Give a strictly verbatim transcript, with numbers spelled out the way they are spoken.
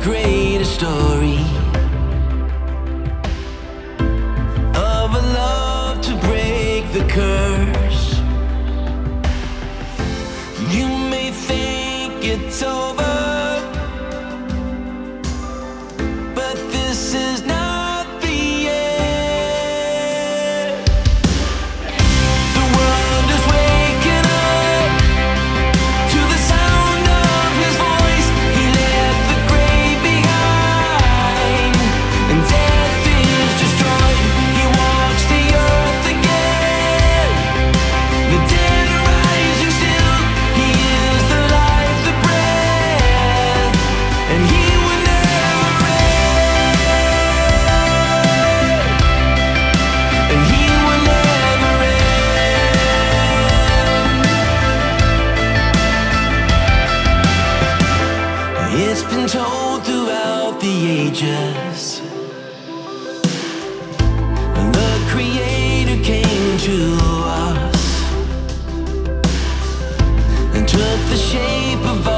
greater story of a love to break the curse. You may think it's over, but this is not the end. The world is waking up to the sound of his voice. He left the grave behind, and death is destroyed. He walks the earth again. The dead are rising still. He is the life, the breath, and he will never end. And he will never end. It's been told throughout the ages, the Creator came to us and took the shape of